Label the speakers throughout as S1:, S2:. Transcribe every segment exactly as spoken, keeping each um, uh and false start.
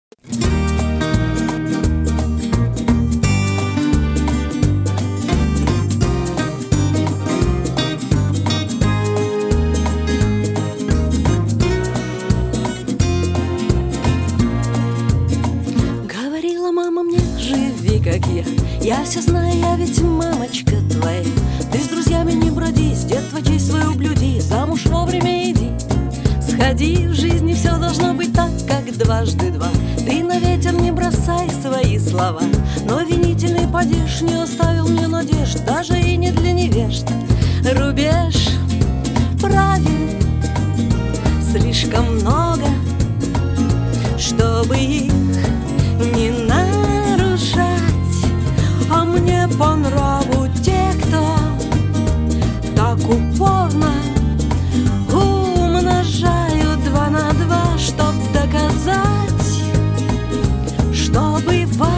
S1: Говорила мама мне: живи, как я. Я все знаю, я ведь мамочка твоя. Ты с друзьями не броди, с детства честь свою блюди, замуж вовремя иди. Сходи, в жизни все должно быть так, как дважды два. Ты на ветер не бросай свои слова, но винительный падеж не оставил мне надежд, даже и не для невежд. Рубеж правил слишком много, чтобы их не нарушать. А мне по нраву те, кто так упорно умножают два на два, чтоб доказать, что бывает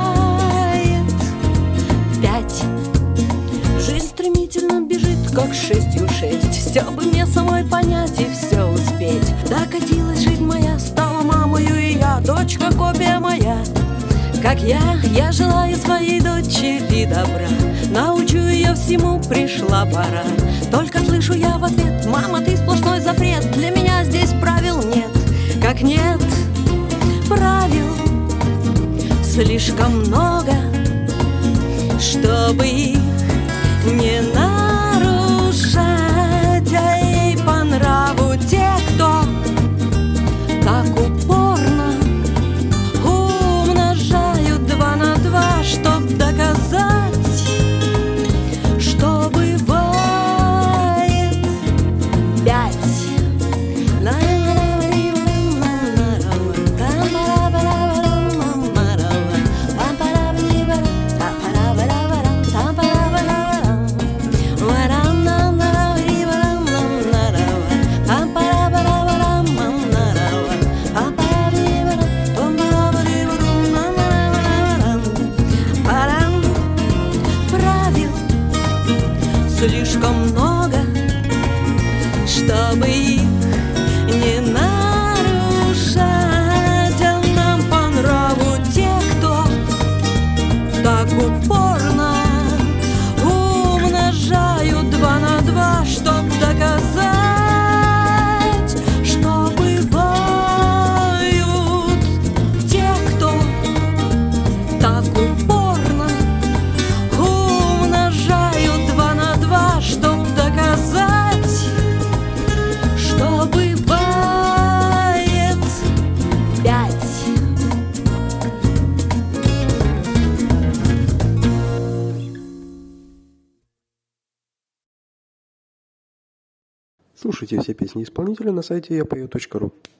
S1: пять. Жизнь стремительно бежит, как шестью шесть. Все бы мне самой понять и все успеть. Докатилась жизнь моя, стала мамою, и я дочка, копия моя. Как я, я желаю своей дочери добра, научу ее всему, пришла пора. Только слышу я в ответ: мама, ты сплошной запрет, для меня здесь правил нет. Как нет правил слишком много, чтобы их не нарушать. А ей по нраву те, кто так упорно умножают два на два, чтоб доказать, что бывает пять. Слишком много, чтобы их не нарушать. А нам по нраву те, кто так упорно умножают два на два, чтоб доказать, что бывают те, кто так упорно умножают два на два, чтоб доказать, что бывает пять.
S2: Слушайте все песни исполнителя на сайте я пою точка ру.